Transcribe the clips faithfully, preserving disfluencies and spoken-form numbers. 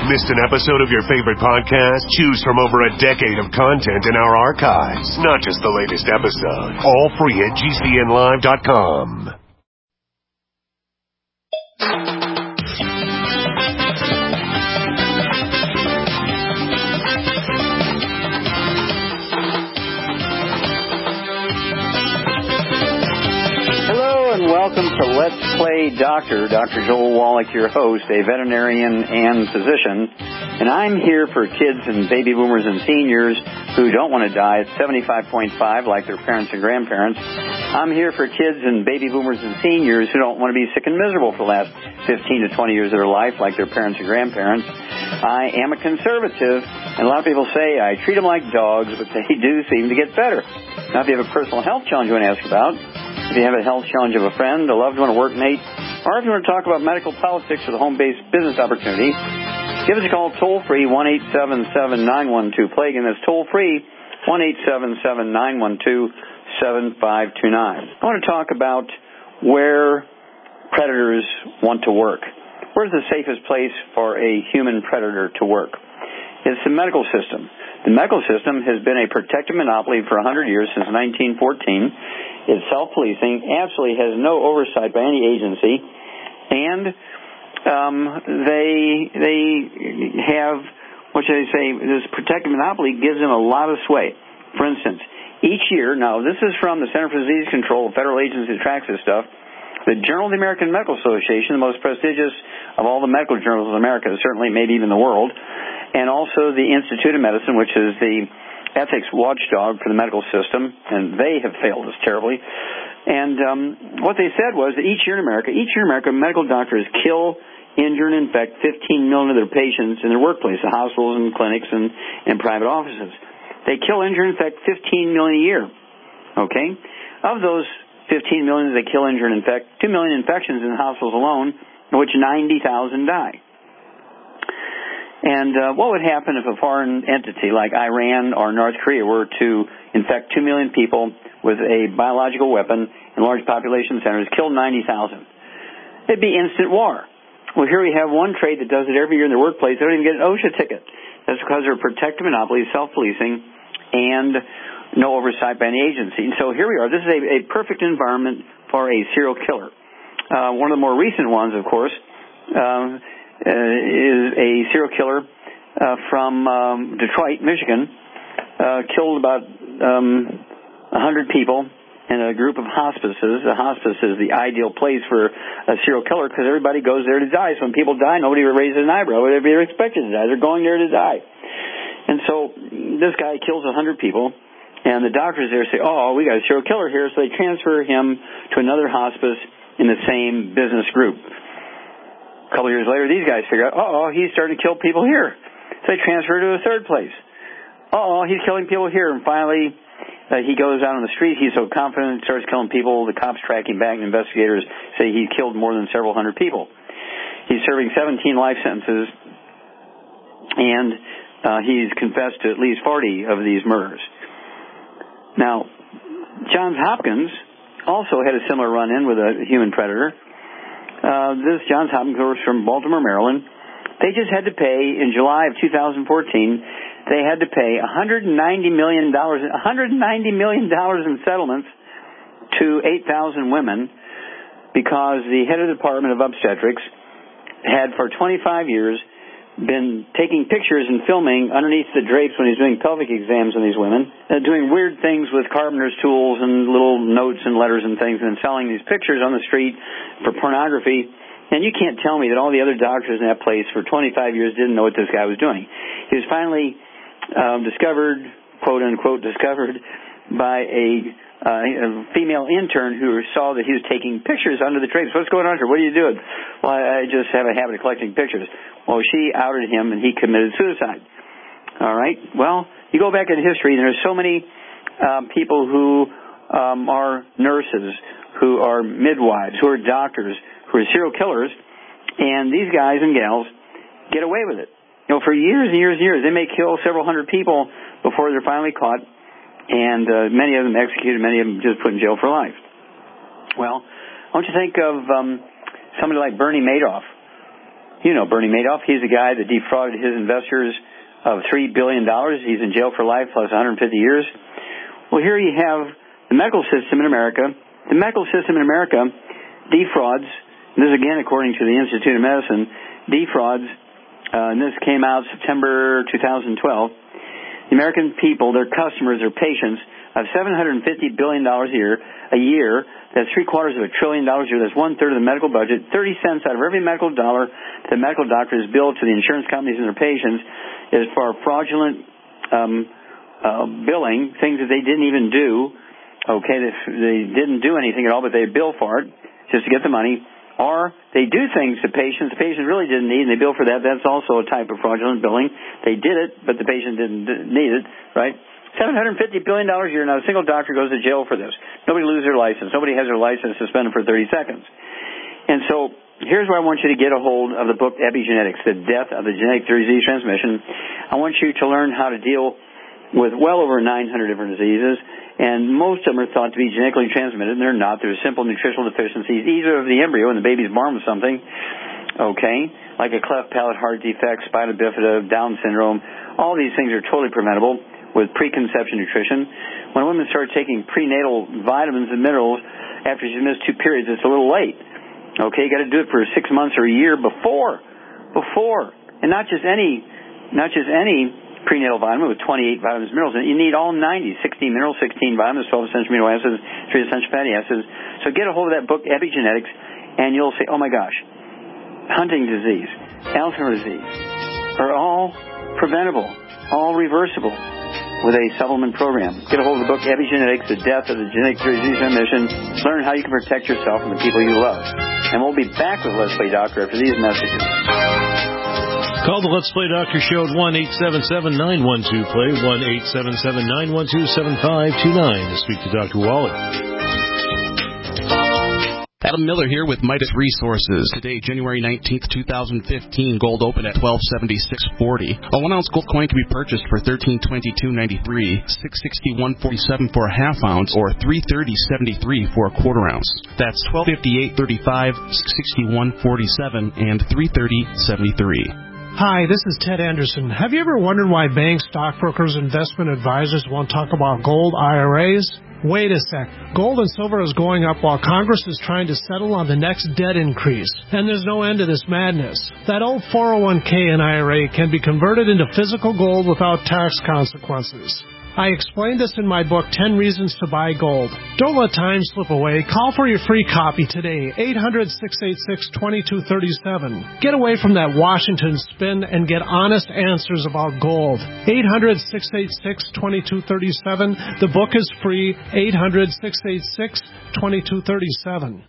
Missed an episode of your favorite podcast? Choose from over a decade of content in our archives, not just the latest episode. All free at G C N live dot com. Welcome to Let's Play Doctor. Doctor Joel Wallach, your host, a veterinarian and physician. And I'm here for kids and baby boomers and seniors who don't want to die at seventy-five point five like their parents and grandparents. I'm here for kids and baby boomers and seniors who don't want to be sick and miserable for the last fifteen to twenty years of their life like their parents and grandparents. I am a conservative, and a lot of people say I treat them like dogs, but they do seem to get better. Now, if you have a personal health challenge you want to ask about, if you have a health challenge of a friend, a loved one, a workmate, or if you want to talk about medical politics or the home-based business opportunity, give us a call toll-free, one eight seven seven, nine one two, play. Again, that's toll-free, one eight seven seven, nine one two, seven five two nine. I want to talk about where predators want to work. Where's the safest place for a human predator to work? It's the medical system. The medical system has been a protective monopoly for one hundred years, since nineteen fourteen. It's self-policing, absolutely has no oversight by any agency, and um, they they have, what should I say, this protective monopoly gives them a lot of sway. For instance, each year, now this is from the Center for Disease Control, a federal agency that tracks this stuff, the Journal of the American Medical Association, the most prestigious of all the medical journals in America, certainly maybe even the world, and also the Institute of Medicine, which is the ethics watchdog for the medical system, and they have failed us terribly. And um, what they said was that each year in America, each year in America, medical doctors kill, injure, and infect fifteen million of their patients in their workplace, the hospitals and clinics and, and private offices. They kill, injure, and infect fifteen million a year. Okay? Of those fifteen million they kill, injure, and infect, two million infections in the hospitals alone, of which ninety thousand die. And uh, what would happen if a foreign entity like Iran or North Korea were to infect two million people with a biological weapon in large population centers, kill ninety thousand? It'd be instant war. Well, here we have one trade that does it every year in their workplace. They don't even get an OSHA ticket. That's because they're protective monopoly, self-policing, and no oversight by any agency. And so here we are. This is a, a perfect environment for a serial killer. Uh, one of the more recent ones, of course, uh, Uh, is a serial killer uh, from um, Detroit, Michigan, uh, killed about um, one hundred people in a group of hospices. A hospice is the ideal place for a serial killer because everybody goes there to die. So when people die, nobody raises an eyebrow. They're expected to die. They're going there to die. And so this guy kills one hundred people, and the doctors there say, oh, we got a serial killer here. So they transfer him to another hospice in the same business group. A couple years later, these guys figure out, uh-oh, he's starting to kill people here. So they transfer to a third place. Uh-oh, he's killing people here. And finally, uh, he goes out on the street. He's so confident, starts killing people. The cops track him back, and investigators say he killed more than several hundred people. He's serving seventeen life sentences, and uh, he's confessed to at least forty of these murders. Now, Johns Hopkins also had a similar run-in with a human predator. Uh, this Johns Hopkins was from Baltimore, Maryland. They just had to pay, in July of two thousand fourteen, they had to pay one hundred ninety million dollars, one hundred ninety million dollars in settlements to eight thousand women because the head of the Department of Obstetrics had for twenty-five years been taking pictures and filming underneath the drapes when he's doing pelvic exams on these women, uh, doing weird things with carpenter's tools and little notes and letters and things, and then selling these pictures on the street for pornography. And you can't tell me that all the other doctors in that place for twenty-five years didn't know what this guy was doing. He was finally um, discovered, quote unquote, discovered by a, uh, a female intern who saw that he was taking pictures under the drapes. What's going on here? What are you doing? Well, I, I just have a habit of collecting pictures. Well, she outed him, and he committed suicide. All right? Well, you go back in history, and there's so many um, people who um, are nurses, who are midwives, who are doctors, who are serial killers, and these guys and gals get away with it. You know, for years and years and years, they may kill several hundred people before they're finally caught, and uh, many of them executed, many of them just put in jail for life. Well, I want you to think of um, somebody like Bernie Madoff. You know Bernie Madoff. He's the guy that defrauded his investors of three billion dollars. He's in jail for life plus one hundred fifty years. Well, here you have the medical system in America. The medical system in America defrauds, and this is again according to the Institute of Medicine, defrauds, uh, and this came out September two thousand twelve, the American people, their customers, their patients, of seven hundred fifty billion dollars a year, a year. That's three quarters of a trillion dollars a year. That's one third of the medical budget. thirty cents out of every medical dollar the medical doctor is billed to the insurance companies and their patients is for fraudulent um, uh, billing, things that they didn't even do. Okay, they, they didn't do anything at all, but they bill for it just to get the money. Or they do things to patients the patient really didn't need, and they bill for that. That's also a type of fraudulent billing. They did it, but the patient didn't need it, right? seven hundred fifty billion dollars a year. Now, a single doctor goes to jail for this. Nobody loses their license. Nobody has their license suspended for thirty seconds. And so here's where I want you to get a hold of the book Epigenetics, The Death of the Genetic Disease Transmission. I want you to learn how to deal with well over nine hundred different diseases, and most of them are thought to be genetically transmitted, and they're not. They're simple nutritional deficiencies, either of the embryo and the baby's born with something, okay, like a cleft palate, heart defect, spina bifida, Down syndrome. All these things are totally preventable with preconception nutrition. When a woman starts taking prenatal vitamins and minerals after she's missed two periods, it's a little late. Okay, you got to do it for six months or a year before, before, and not just any, not just any prenatal vitamin with twenty-eight vitamins and minerals. You need all ninety, sixteen minerals, sixteen vitamins, twelve essential amino acids, three essential fatty acids. So get a hold of that book, Epigenetics, and you'll say, oh my gosh, Huntington's disease, Alzheimer's disease are all preventable, all reversible with a supplement program. Get a hold of the book Epigenetics, The Death of the Genetic Disease Transmission. Learn how you can protect yourself and the people you love. And we'll be back with Let's Play Doctor after these messages. Call the Let's Play Doctor Show at one eight seven seven, nine one two, play, one eight seven seven, nine one two, seven five two nine to speak to Doctor Wally. Adam Miller here with Midas Resources. Today, January nineteenth, twenty fifteen, gold open at twelve seventy-six forty. A one ounce gold coin can be purchased for thirteen twenty-two ninety-three, six sixty-one forty-seven for a half ounce, or three thirty seventy-three for a quarter ounce. That's twelve fifty-eight thirty-five, six sixty-one forty-seven, and three thirty seventy-three. Hi, this is Ted Anderson. Have you ever wondered why banks, stockbrokers, investment advisors won't talk about gold I R As? Wait a sec. Gold and silver is going up while Congress is trying to settle on the next debt increase. And there's no end to this madness. That old four oh one k and I R A can be converted into physical gold without tax consequences. I explained this in my book, ten Reasons to Buy Gold. Don't let time slip away. Call for your free copy today, eight hundred, six eight six, two two three seven. Get away from that Washington spin and get honest answers about gold. eight hundred, six eight six, two two three seven. The book is free, eight hundred, six eight six, two two three seven.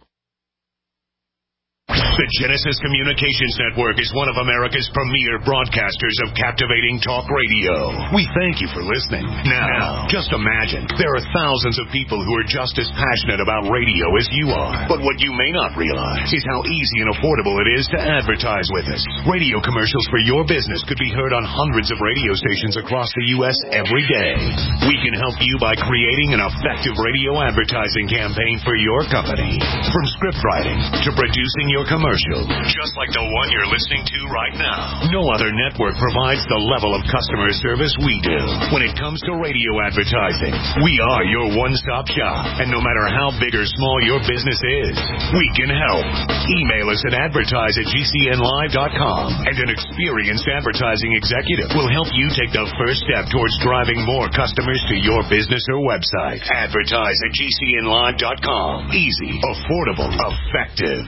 The Genesis Communications Network is one of America's premier broadcasters of captivating talk radio. We thank you for listening. Now, just imagine, there are thousands of people who are just as passionate about radio as you are. But what you may not realize is how easy and affordable it is to advertise with us. Radio commercials for your business could be heard on hundreds of radio stations across the U S every day. We can help you by creating an effective radio advertising campaign for your company. From script writing to producing your commercial. Commercial, just like the one you're listening to right now. No other network provides the level of customer service we do. When it comes to radio advertising, we are your one-stop shop. And no matter how big or small your business is, we can help. Email us at advertise at G C N live dot com, and an experienced advertising executive will help you take the first step towards driving more customers to your business or website. Advertise at G C N live dot com. Easy, affordable, effective.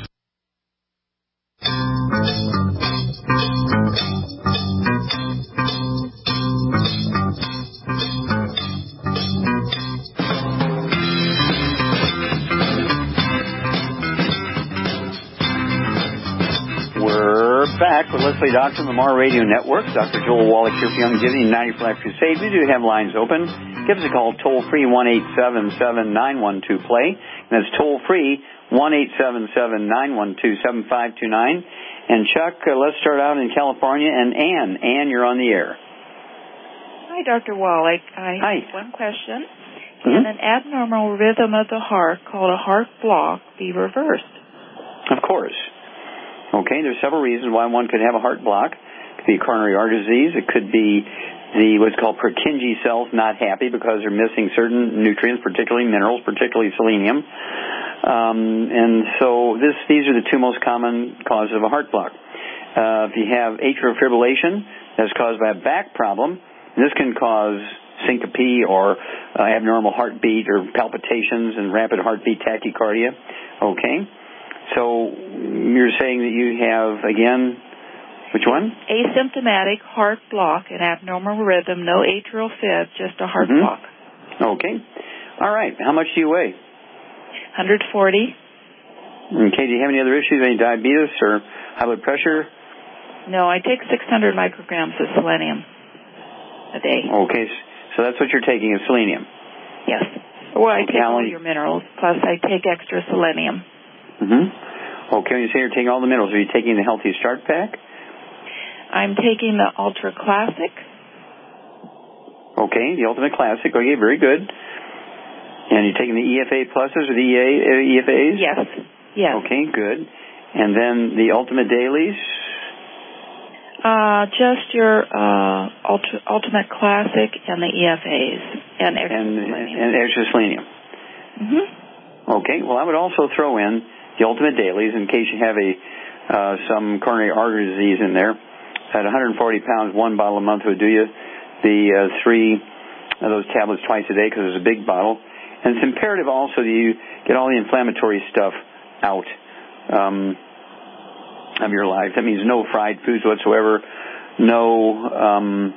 We're back with Let's Play Doctor on the Mar Radio Network. Doctor Joel Wallach here for Youngevity and ninety for Life Crusade. We do have lines open. Give us a call toll-free, one eight seven seven, nine one two, play. And that's toll-free, one eight seven seven, nine one two, seven five two nine. And Chuck, uh, let's start out in California. And Ann, Ann, you're on the air. Hi, Doctor Wallach. I Hi. have one question. Mm-hmm. Can an abnormal rhythm of the heart called a heart block be reversed? Of course. Okay, there's several reasons why one could have a heart block. It could be coronary artery disease. It could be the what's called Purkinje cells not happy because they're missing certain nutrients, particularly minerals, particularly selenium. Um, and so this, these are the two most common causes of a heart block. Uh, if you have atrial fibrillation that's caused by a back problem, this can cause syncope or uh, abnormal heartbeat or palpitations and rapid heartbeat tachycardia. Okay, so you're saying that you have, again, which one? Asymptomatic heart block, an abnormal rhythm, no atrial fib, just a heart mm-hmm. block. Okay. All right. How much do you weigh? one forty. Okay. Do you have any other issues, any diabetes or high blood pressure? No, I take six hundred micrograms of selenium a day. Okay. So that's what you're taking is selenium? Yes. Well, I okay. take all your minerals, plus I take extra selenium. Mm-hmm. Okay. When you say you're taking all the minerals, are you taking the Healthy Start Pack? I'm taking the Ultra Classic. Okay, the Ultimate Classic. Okay, very good. And you're taking the E F A pluses or the E A, uh, E F As? Yes. Yes. Okay, good. And then the Ultimate Dailies? Uh, just your uh, Ultra, Ultimate Classic and the E F As and extra and, selenium. And extra selenium. Mm-hmm. Okay, well, I would also throw in the Ultimate Dailies in case you have a uh, some coronary artery disease in there. At one hundred forty pounds, one bottle a month would do you. The uh, three of those tablets twice a day because it's a big bottle. And it's imperative also that you get all the inflammatory stuff out um, of your life. That means no fried foods whatsoever, no um,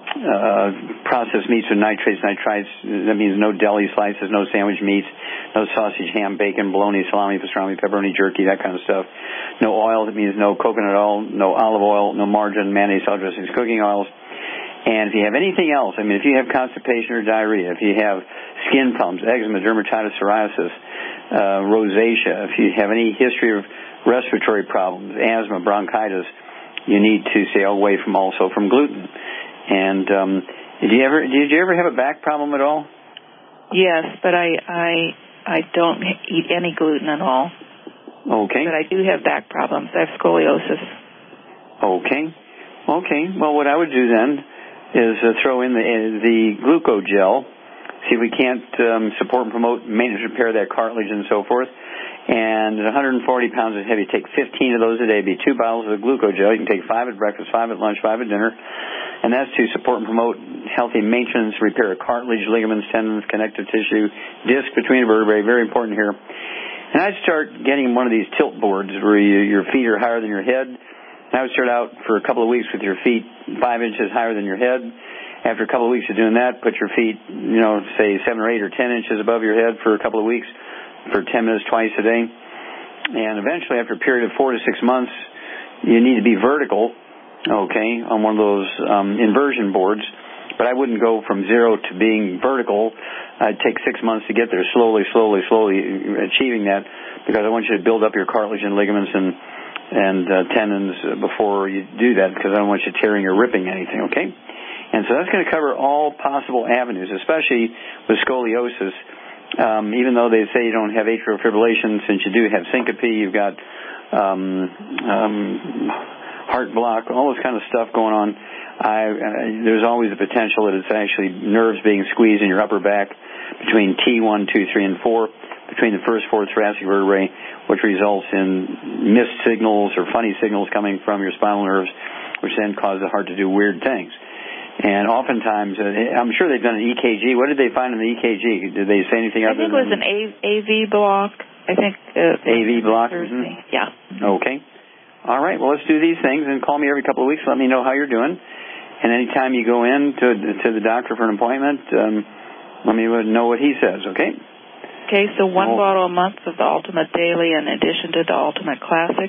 uh, processed meats with nitrates, nitrites. That means no deli slices, no sandwich meats, no sausage, ham, bacon, bologna, salami, pastrami, pepperoni, jerky, that kind of stuff. No oil. That means no coconut oil, no olive oil, no margarine, mayonnaise, salad dressings, cooking oils. And if you have anything else, I mean, if you have constipation or diarrhea, if you have skin problems, eczema, dermatitis, psoriasis, uh, rosacea, if you have any history of respiratory problems, asthma, bronchitis, you need to stay away from also from gluten. And um, did you ever did you ever have a back problem at all? Yes, but I I I don't eat any gluten at all. Okay. But I do have back problems. I have scoliosis. Okay. Okay. Well, what I would do then is uh, throw in the uh, the glucogel, see if we can't um, support and promote maintenance repair of that cartilage and so forth. And at one hundred forty pounds is heavy. Take fifteen of those a day. It'd be two bottles of glucogel. You can take five at breakfast, five at lunch, five at dinner. And that's to support and promote healthy maintenance, repair of cartilage, ligaments, tendons, connective tissue, disc between the vertebrae. Very important here. And I'd start getting one of these tilt boards where you, your feet are higher than your head. And I would start out for a couple of weeks with your feet five inches higher than your head. After a couple of weeks of doing that, put your feet, you know, say seven or eight or ten inches above your head for a couple of weeks for ten minutes twice a day. And eventually, after a period of four to six months, you need to be vertical, okay, on one of those um, inversion boards. But I wouldn't go from zero to being vertical. I'd take six months to get there, slowly, slowly, slowly achieving that, because I want you to build up your cartilage and ligaments and and uh, tendons before you do that, because I don't want you tearing or ripping anything, okay? And so that's going to cover all possible avenues, especially with scoliosis. Um, even though they say you don't have atrial fibrillation, since you do have syncope, you've got um, um, heart block, all this kind of stuff going on. I, uh, there's always a potential that it's actually nerves being squeezed in your upper back between T one, two, three, and four, between the first four thoracic vertebrae, which results in missed signals or funny signals coming from your spinal nerves, which then cause the heart to do weird things. And oftentimes, uh, I'm sure they've done an E K G. What did they find in the E K G? Did they say anything I other think it was than... an A, AV block. I think... Uh, A V block? Thursday. Mm-hmm. Yeah. Okay. All right. Well, let's do these things and call me every couple of weeks. Let me know how you're doing. And anytime you go in to, to the doctor for an appointment, um, let me know what he says, okay? Okay, so one oh. bottle a month of the Ultimate Daily in addition to the Ultimate Classic?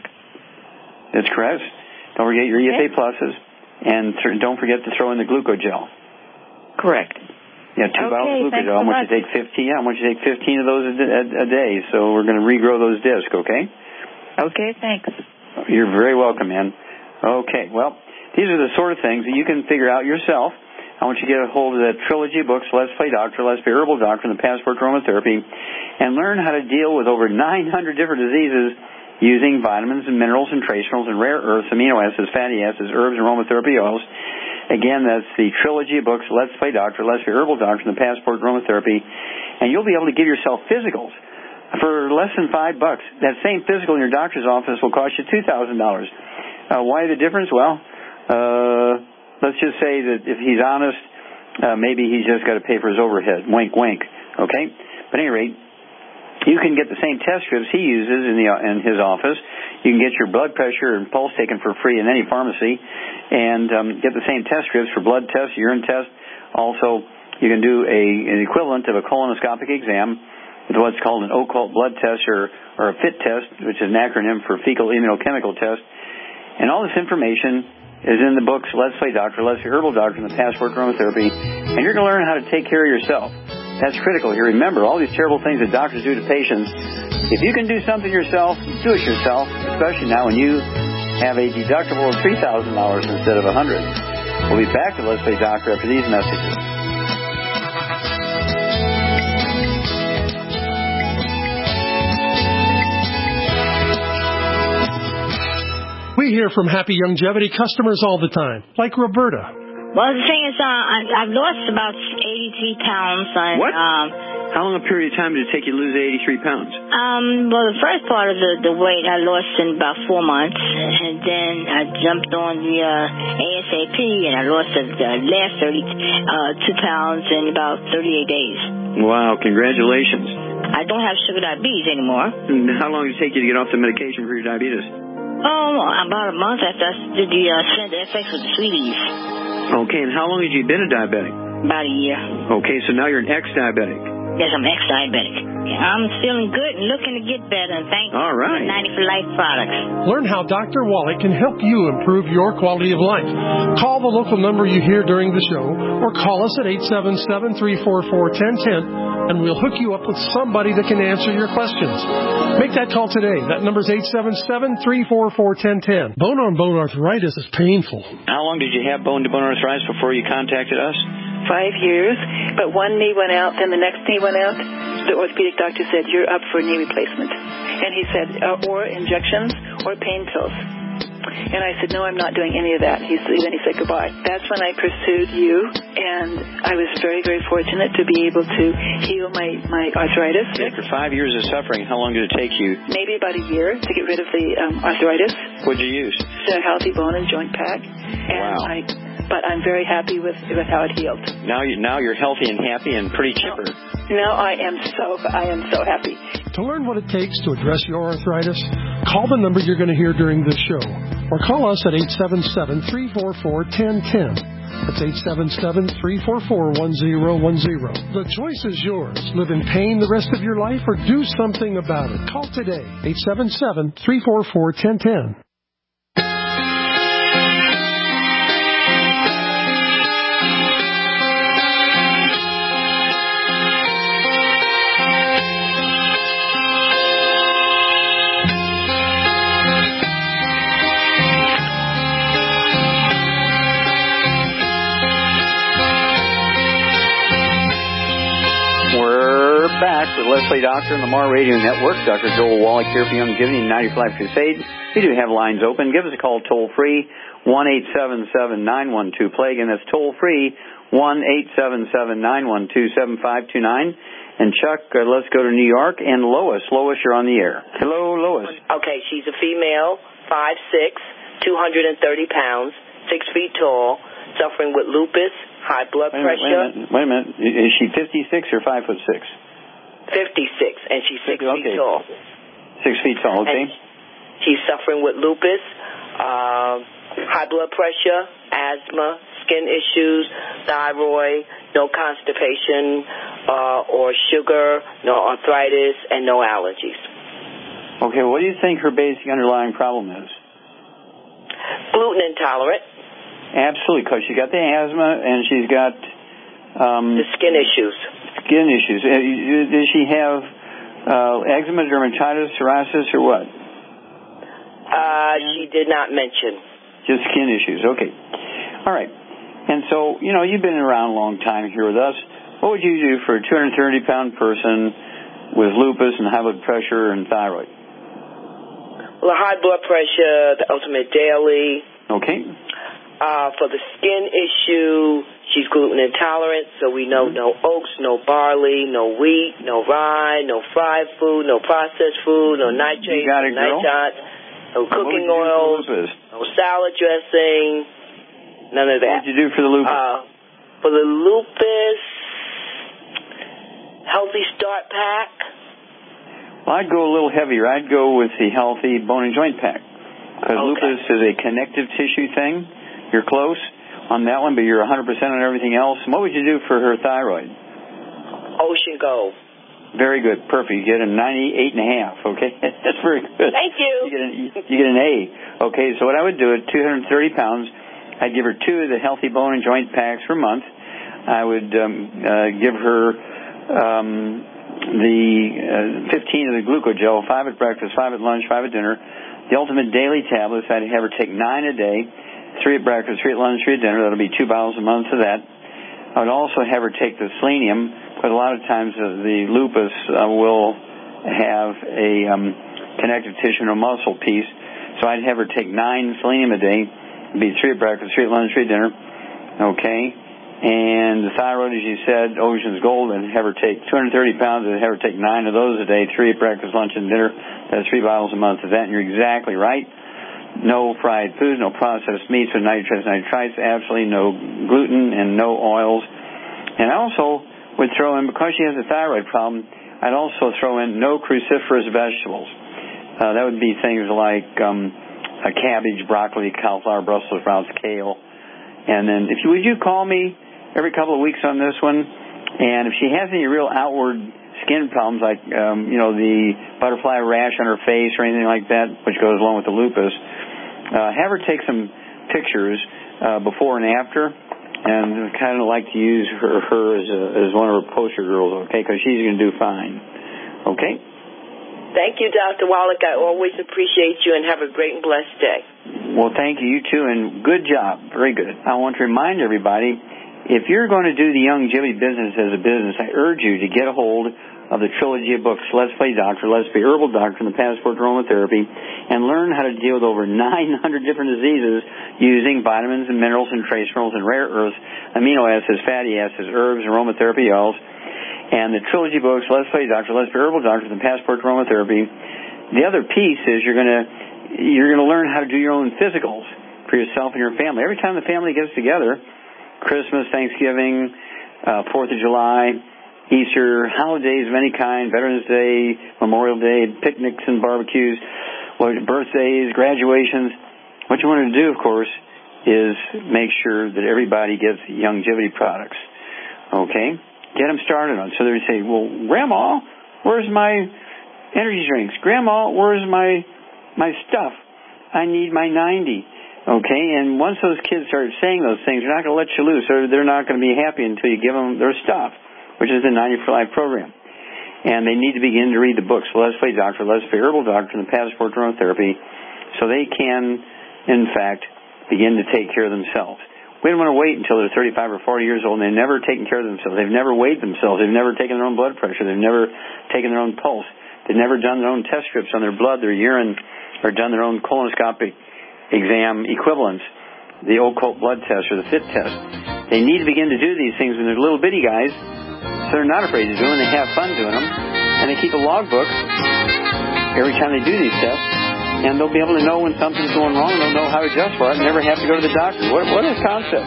That's correct. Don't forget your okay. E F A pluses. And th- don't forget to throw in the glucogel. Correct. Yeah, two okay, bottles of glucogel. So I want much. you to take fifteen. Yeah, I want you to take fifteen of those a, a, a day. So we're going to regrow those discs, okay? Okay, thanks. You're very welcome, man. Okay, well, these are the sort of things that you can figure out yourself. I want you to get a hold of that trilogy of books, Let's Play Doctor, Let's Play Herbal Doctor, and the Passport to Aromatherapy, and learn how to deal with over nine hundred different diseases using vitamins and minerals and trace minerals and rare earths, amino acids, fatty acids, herbs, and aromatherapy oils. Again, that's the trilogy of books, Let's Play Doctor, Let's Be Herbal Doctor, and the Passport Aromatherapy. And you'll be able to give yourself physicals for less than five bucks. That same physical in your doctor's office will cost you two thousand dollars. Uh, why the difference? Well, uh, let's just say that if he's honest, uh, maybe he's just got to pay for his overhead. Wink, wink. Okay? But at any rate, you can get the same test strips he uses in the in his office. You can get your blood pressure and pulse taken for free in any pharmacy, and um, get the same test strips for blood tests, urine tests. Also, you can do a an equivalent of a colonoscopic exam with what's called an occult blood test or or a FIT test, which is an acronym for fecal immunochemical test. And all this information is in the books Let's Play Doctor, Let's Be Herbal Doctor, and the Passport Aromatherapy. And you're going to learn how to take care of yourself. That's critical here. Remember, all these terrible things that doctors do to patients, if you can do something yourself, do it yourself, especially now when you have a deductible of three thousand dollars instead of one hundred dollars. We'll be back to Let's Play Doctor after these messages. We hear from Happy Longevity customers all the time, like Roberta. Well, the thing is, uh, I, I've lost about eighty-three pounds. And, what? Um, How long a period of time did it take you to lose eighty-three pounds? Um, well, the first part of the, the weight I lost in about four months, and then I jumped on the uh, ASAP, and I lost the, the last thirty, uh, two pounds in about thirty-eight days. Wow, congratulations. I don't have sugar diabetes anymore. And how long did it take you to get off the medication for your diabetes? Oh, about a month after I did the uh, Center F X with the sweeties. Okay, and how long have you been a diabetic? About a year. Okay, so now you're an ex-diabetic. Yes, I'm ex-diabetic. I'm feeling good and looking to get better, and thank All right. you for ninety for Life products. Learn how Doctor Wallach can help you improve your quality of life. Call the local number you hear during the show, or call us at eight seven seven, three four four, one zero one zero, and we'll hook you up with somebody that can answer your questions. Make that call today. That number's eight seven seven, three four four, one zero one zero. Bone-on-bone arthritis is painful. How long did you have bone-to-bone arthritis before you contacted us? Five years, but one knee went out, then the next knee went out. The orthopedic doctor said, you're up for a knee replacement. And he said, uh, or injections or pain pills. And I said, no, I'm not doing any of that. He said, then he said goodbye. That's when I pursued you, and I was very, very fortunate to be able to heal my, my arthritis. After five years of suffering, how long did it take you? Maybe about a year to get rid of the um, arthritis. What did you use? The Healthy Bone and Joint Pack. And wow. I... But I'm very happy with, with how it healed. Now, you, now you're healthy and happy and pretty chipper. Now I am so I am so happy. To learn what it takes to address your arthritis, call the number you're going to hear during this show, or call us at eight seven seven, three four four, one zero one zero. That's eight seven seven, three four four, one zero one zero. The choice is yours. Live in pain the rest of your life or do something about it. Call today, eight seven seven, three four four, one zero one zero. Back with Let's Play Doctor and the Mar Radio Network. Doctor Joel Wallach here for Longevity and ninety for Life Crusade. We do have lines open. Give us a call toll free, one eight seven seven, nine one two, play. Again, that's toll free, one eight seven seven, nine one two, seven five two nine. And Chuck, uh, let's go to New York. And Lois. Lois, you're on the air. Hello, Lois. Okay, she's a female, five six, two hundred thirty pounds, six feet tall, suffering with lupus, high blood wait pressure. Minute, wait a minute. Wait a minute. Is she fifty-six or five foot six? fifty-six, and she's six okay. feet tall. Six feet tall, okay. And she's suffering with lupus, uh, high blood pressure, asthma, skin issues, thyroid, no constipation uh, or sugar, no arthritis, and no allergies. Okay, what do you think her basic underlying problem is? Gluten intolerant. Absolutely, because she got the asthma and she's got... Um, the skin issues. Skin issues. Does she have uh, eczema, dermatitis, psoriasis, or what? Uh, she did not mention. Just skin issues. Okay. All right. And so, you know, you've been around a long time here with us. What would you do for a two hundred thirty pound person with lupus and high blood pressure and thyroid? the high blood pressure, the Ultimate Daily. Okay. Uh, for the skin issue, she's gluten intolerant, so we know mm-hmm. no oats, no barley, no wheat, no rye, no fried food, no processed food, no nitrates, no nitrates, no cooking oils, no salad dressing, none of that. What did you do for the lupus? Uh, for the lupus, Healthy Start Pack. Well, I'd go a little heavier. I'd go with the Healthy Bone and Joint Pack. Because okay. lupus is a connective tissue thing. You're close on that one, but you're one hundred percent on everything else. And what would you do for her thyroid? Ocean Gold. Very good. Perfect. You get a ninety-eight and a half, okay? That's very good. Thank you. You get an, you get an A. Okay, so what I would do at two hundred thirty pounds, I'd give her two of the Healthy Bone and Joint Packs per month. I would um, uh, give her um, the uh, fifteen of the Glucogel, five at breakfast, five at lunch, five at dinner. The Ultimate Daily tablets, I'd have her take nine a day, three at breakfast, three at lunch, three at dinner. That'll be two bottles a month of that. I would also have her take the selenium, but a lot of times uh, the lupus uh, will have a um, connective tissue and a muscle piece. So I'd have her take nine selenium a day. It'd be three at breakfast, three at lunch, three at dinner. Okay. And the thyroid, as you said, Ocean's Gold, and have her take two hundred thirty pounds and have her take nine of those a day, three at breakfast, lunch, and dinner. That's three bottles a month of that, and you're exactly right. No fried foods, no processed meats with nitrates, nitrites, absolutely no gluten and no oils. And I also would throw in, because she has a thyroid problem, I'd also throw in no cruciferous vegetables. Uh, that would be things like um, a cabbage, broccoli, cauliflower, Brussels sprouts, kale. And then if you, would you call me every couple of weeks on this one? And if she has any real outward skin problems, like, um, you know, the butterfly rash on her face or anything like that, which goes along with the lupus, uh, have her take some pictures uh, before and after, and kind of like to use her, her as, a, as one of her poster girls, okay, because she's going to do fine. Okay? Thank you, Doctor Wallach. I always appreciate you, and have a great and blessed day. Well, thank you. You too, and good job. Very good. I want to remind everybody, if you're going to do the longevity business as a business, I urge you to get a hold of the trilogy of books, Let's Play Doctor, Let's Be Herbal Doctor, and the Passport to Aromatherapy, and learn how to deal with over nine hundred different diseases using vitamins and minerals and trace minerals and rare earths, amino acids, fatty acids, herbs, and aromatherapy oils. And the trilogy books, Let's Play Doctor, Let's Be Herbal Doctor, and the Passport to Aromatherapy. The other piece is you're going to you're going to learn how to do your own physicals for yourself and your family. Every time the family gets together, Christmas, Thanksgiving, uh, Fourth of July, Easter, holidays of any kind, Veterans Day, Memorial Day, picnics and barbecues, birthdays, graduations. What you want to do, of course, is make sure that everybody gets longevity products. Okay? Get them started on. So they say, well, Grandma, where's my energy drinks? Grandma, where's my my stuff? I need my ninety. Okay? And once those kids start saying those things, they're not going to let you loose, or they're not going to be happy until you give them their stuff, which is the ninety for Life program. And they need to begin to read the books, Let's Play Doctor, Let's Play Herbal Doctor, and the Passport to Aromatherapy, so they can, in fact, begin to take care of themselves. We don't want to wait until they're thirty-five or forty years old and they've never taken care of themselves. They've never weighed themselves. They've never taken their own blood pressure. They've never taken their own pulse. They've never done their own test strips on their blood, their urine, or done their own colonoscopic exam equivalents, the occult blood test or the FIT test. They need to begin to do these things when they're little bitty guys, so they're not afraid to do them, and they have fun doing them, and they keep a logbook every time they do these tests, and they'll be able to know when something's going wrong, and they'll know how to adjust for it, and never have to go to the doctor. What, what a concept.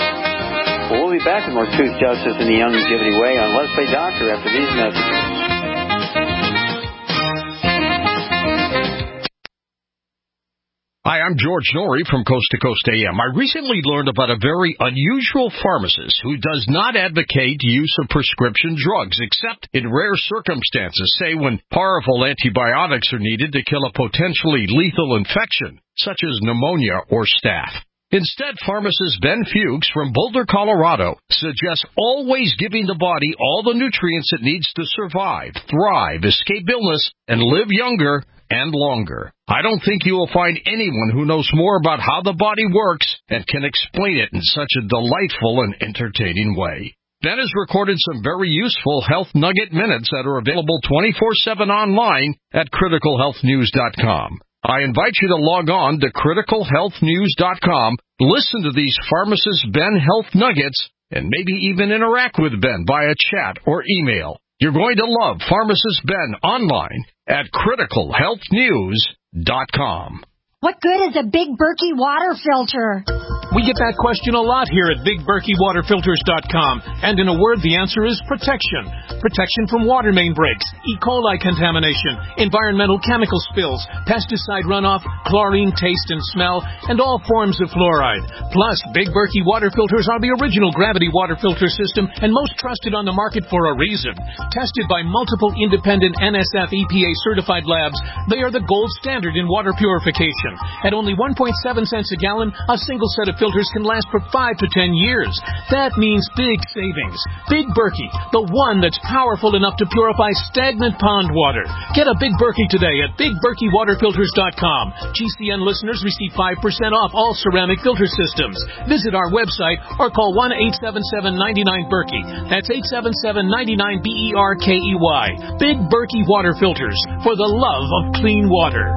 Well, we'll be back with more Truth, Justice, and the Longevity Way on Let's Play Doctor after these messages. Hi, I'm George Norrie from Coast to Coast A M. I recently learned about a very unusual pharmacist who does not advocate use of prescription drugs, except in rare circumstances, say when powerful antibiotics are needed to kill a potentially lethal infection, such as pneumonia or staph. Instead, pharmacist Ben Fuchs from Boulder, Colorado, suggests always giving the body all the nutrients it needs to survive, thrive, escape illness, and live younger and longer. I don't think you will find anyone who knows more about how the body works and can explain it in such a delightful and entertaining way. Ben has recorded some very useful Health Nugget Minutes that are available twenty-four seven online at critical health news dot com. I invite you to log on to critical health news dot com, listen to these Pharmacist Ben Health Nuggets, and maybe even interact with Ben via chat or email. You're going to love Pharmacist Ben online at critical health news dot com. What good is a Big Berkey water filter? We get that question a lot here at big berkey water filters dot com. And in a word, the answer is protection. Protection from water main breaks, E. coli contamination, environmental chemical spills, pesticide runoff, chlorine taste and smell, and all forms of fluoride. Plus, Big Berkey water filters are the original gravity water filter system and most trusted on the market for a reason. Tested by multiple independent N S F E P A certified labs, they are the gold standard in water purification. At only one point seven cents a gallon, a single set of filters can last for five to ten years. That means big savings. Big Berkey, the one that's powerful enough to purify stagnant pond water. Get a Big Berkey today at big berkey water filters dot com. G C N listeners receive five percent off all ceramic filter systems. Visit our website or call one eight seven seven, nine nine, Berkey. That's eight seven seven, nine nine, B E R K E Y. Big Berkey Water Filters, for the love of clean water.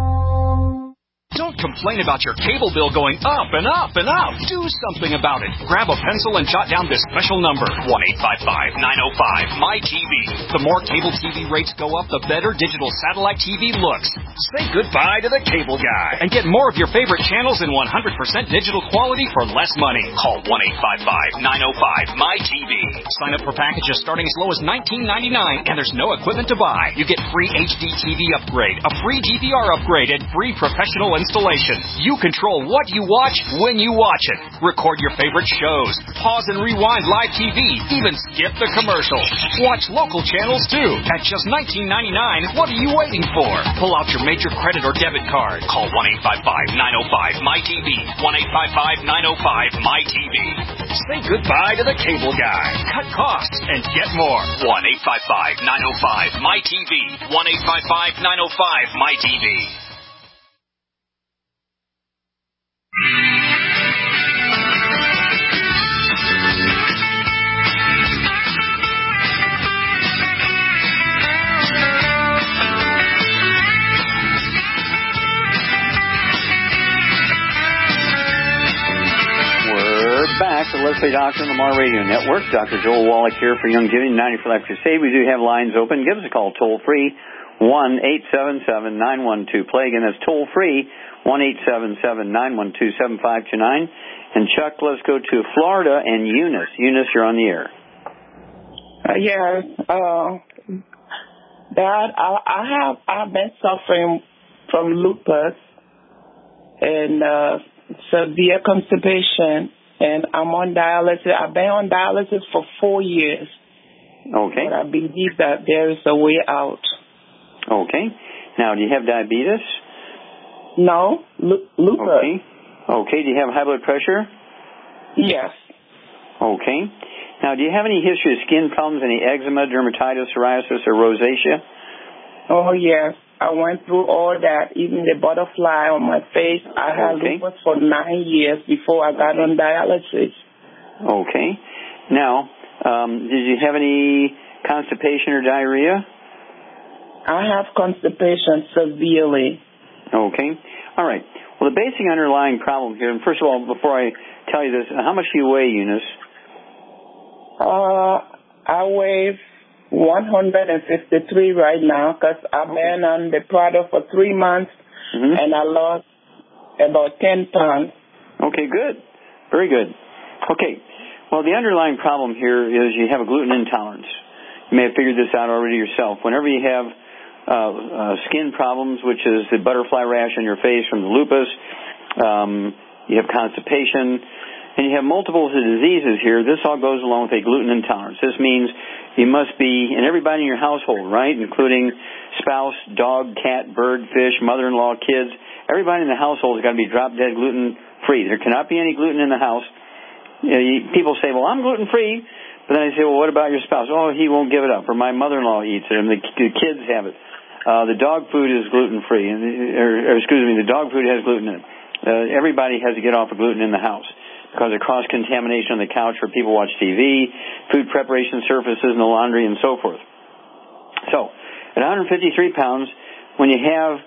Don't complain about your cable bill going up and up and up. Do something about it. Grab a pencil and jot down this special number, one eight five five, nine oh five, M Y T V. The more cable T V rates go up, the better digital satellite T V looks. Say goodbye to the cable guy and get more of your favorite channels in one hundred percent digital quality for less money. Call one eight five five, nine oh five, M Y T V. Sign up for packages starting as low as nineteen ninety-nine, and there's no equipment to buy. You get free H D T V upgrade, a free D V R upgrade, and free professional installation. You control what you watch when you watch it. Record your favorite shows. Pause and rewind live T V. Even skip the commercials. Watch local channels too. At just nineteen ninety-nine, what are you waiting for? Pull out your major credit or debit card. Call one eight five five, nine oh five, M Y T V. one eight five five, nine oh five, M Y T V. Say goodbye to the cable guy. Cut costs and get more. one eight five five, nine oh five, M Y T V. one eight five five, nine oh five, M Y T V. We're back to Leslie Doctor on the Mar Radio Network. Doctor Joel Wallach here for Youngevity ninety for Life Crusade. We do have lines open. Give us a call toll free, one eight seven seven, nine one two, play. Again, that's toll free, one eight seven seven, nine one two, seven five two nine. And Chuck, let's go to Florida and Eunice. Eunice, you're on the air. Uh, yes, uh, Dad, I, I have I've been suffering from lupus and uh, severe constipation, and I'm on dialysis. I've been on dialysis for four years. Okay. But I believe that there is a way out. Okay. Now, do you have diabetes? No, L- lupus. Okay. Okay. Do you have high blood pressure? Yes. Okay. Now, do you have any history of skin problems, any eczema, dermatitis, psoriasis, or rosacea? Oh, yes. I went through all that, even the butterfly on my face. I had okay. lupus for nine years before I got on dialysis. Okay. Now, um, did you have any constipation or diarrhea? I have constipation severely. Okay. All right. Well, the basic underlying problem here, and first of all, before I tell you this, how much do you weigh, Eunice? Uh, I weigh one hundred fifty-three right now because I've been on the product for three months, mm-hmm. and I lost about ten pounds. Okay, good. Very good. Okay. Well, the underlying problem here is you have a gluten intolerance. You may have figured this out already yourself. Whenever you have uh, uh, skin problems, which is the butterfly rash on your face from the lupus, um, you have constipation, and you have multiple diseases here, this all goes along with a gluten intolerance. This means you must be, and everybody in your household, right, including spouse, dog, cat, bird, fish, mother-in-law, kids, everybody in the household has got to be drop-dead gluten-free. There cannot be any gluten in the house. You know, you, people say, well, I'm gluten-free, but then I say, well, what about your spouse? Oh, he won't give it up, or my mother-in-law eats it, and the, the kids have it. Uh, the dog food is gluten-free, and, or, or excuse me, the dog food has gluten in it. Uh, everybody has to get off of gluten in the house because of cross-contamination on the couch where people watch T V, food preparation surfaces in the laundry, and so forth. So, at one hundred fifty-three pounds, when you have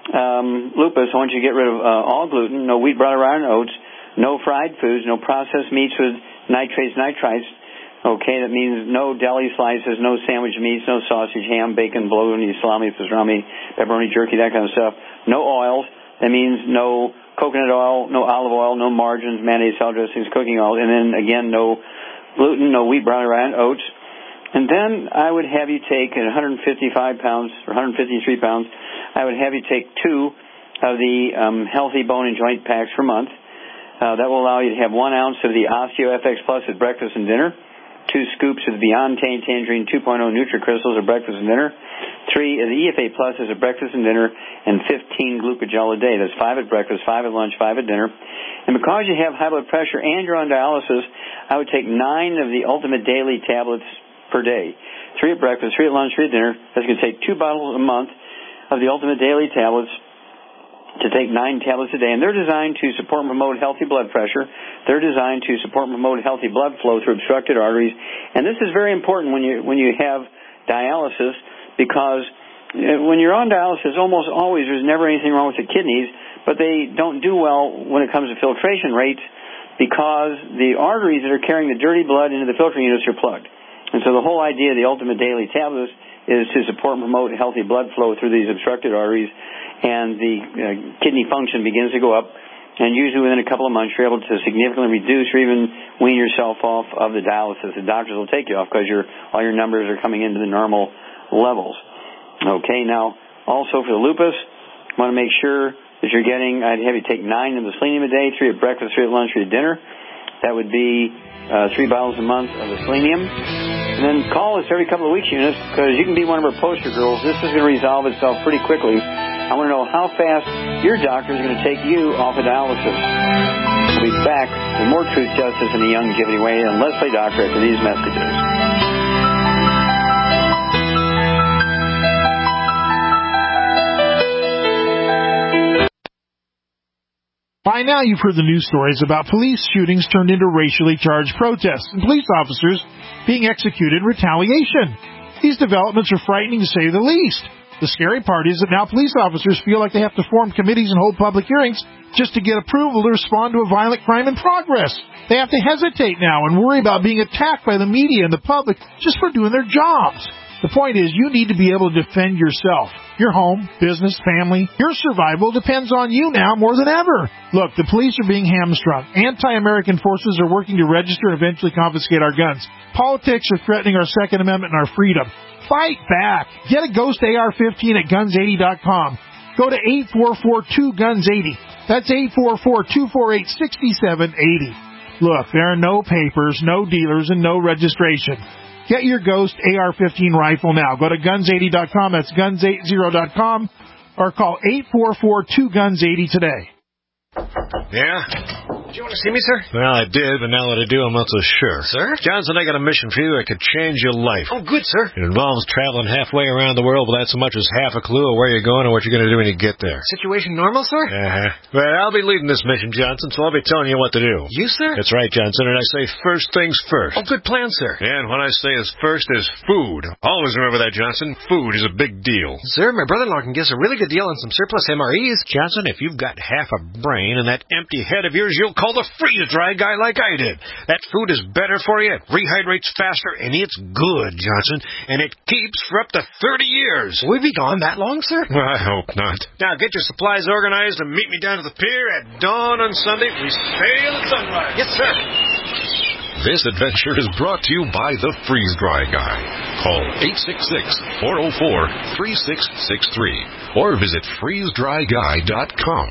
um, lupus, I want you to get rid of uh, all gluten, no wheat, brown, rye, and oats, no fried foods, no processed meats with nitrates, nitrites. Okay, that means no deli slices, no sandwich meats, no sausage, ham, bacon, bologna, salami, pastrami, pepperoni, jerky, that kind of stuff. No oils. That means no coconut oil, no olive oil, no margarines, mayonnaise, salad dressings, cooking oil, and then again, no gluten, no wheat, brown, rye, and oats. And then I would have you take at one hundred fifty-five pounds or one hundred fifty-three pounds, I would have you take two of the um, healthy bone and joint packs per month. Uh, that will allow you to have one ounce of the OsteoFX Plus at breakfast and dinner, two scoops of the Beyond Tangerine two point oh NutriCrystals at breakfast and dinner, three of the E F A Pluses at breakfast and dinner, and fifteen Glucogel a day. That's five at breakfast, five at lunch, five at dinner. And because you have high blood pressure and you're on dialysis, I would take nine of the Ultimate Daily tablets per day. Three at breakfast, three at lunch, three at dinner. That's going to take two bottles a month of the Ultimate Daily tablets to take nine tablets a day. And they're designed to support and promote healthy blood pressure. They're designed to support and promote healthy blood flow through obstructed arteries. And this is very important when you when you have dialysis, because when you're on dialysis, almost always there's never anything wrong with the kidneys, but they don't do well when it comes to filtration rates because the arteries that are carrying the dirty blood into the filtering units are plugged. And so the whole idea of the Ultimate Daily tablets is to support and promote healthy blood flow through these obstructed arteries, and the uh, kidney function begins to go up, and usually within a couple of months you're able to significantly reduce or even wean yourself off of the dialysis. The doctors will take you off because your all your numbers are coming into the normal levels. Okay, now also for the lupus, I want to make sure that you're getting, I'd have you take nine of the selenium a day, three at breakfast, three at lunch, three at dinner. That would be uh, three bottles a month of the selenium. And then call us every couple of weeks, Eunice, because you can be one of our poster girls. This is going to resolve itself pretty quickly. I want to know how fast your doctor is going to take you off of dialysis. We'll be back with more Truth, Justice, and the Youngevity Way and Leslie Doctor after these messages. By now you've heard the news stories about police shootings turned into racially charged protests and police officers being executed in retaliation. These developments are frightening to say the least. The scary part is that now police officers feel like they have to form committees and hold public hearings just to get approval to respond to a violent crime in progress. They have to hesitate now and worry about being attacked by the media and the public just for doing their jobs. The point is, you need to be able to defend yourself. Your home, business, family, your survival depends on you now more than ever. Look, the police are being hamstrung. Anti-American forces are working to register and eventually confiscate our guns. Politics are threatening our Second Amendment and our freedom. Fight back. Get a Ghost A R fifteen at guns eighty dot com. Go to eight four four two guns eighty. That's eight four four two four eight six seven eight zero. Look, there are no papers, no dealers, and no registration. Get your Ghost A R fifteen rifle now. Go to guns eighty dot com. That's guns eighty dot com. Or call eight four four two guns eighty today. Yeah? Did you want to see me, sir? Well, I did, but now that I do, I'm not so sure. Sir? Johnson, I got a mission for you that could change your life. Oh, good, sir. It involves traveling halfway around the world without so much as half a clue of where you're going or what you're going to do when you get there. Situation normal, sir? Uh-huh. Well, I'll be leading this mission, Johnson, so I'll be telling you what to do. You, sir? That's right, Johnson, and I say first things first. Oh, good plan, sir. And what I say is first is food. Always remember that, Johnson. Food is a big deal. Sir, my brother-in-law can give us a really good deal on some surplus M R Es. Johnson, if you've got half a brain and that empty head of yours, you'll call the freeze-dry guy like I did. That food is better for you, it rehydrates faster, and it's good, Johnson, and it keeps for up to thirty years. Will we be gone that long, sir? Well, I hope not. Now, get your supplies organized and meet me down to the pier at dawn on Sunday. We sail at sunrise. Yes, sir. This adventure is brought to you by the Freeze-Dry Guy. Call eight six six, four oh four, three six six three or visit freeze dry guy dot com.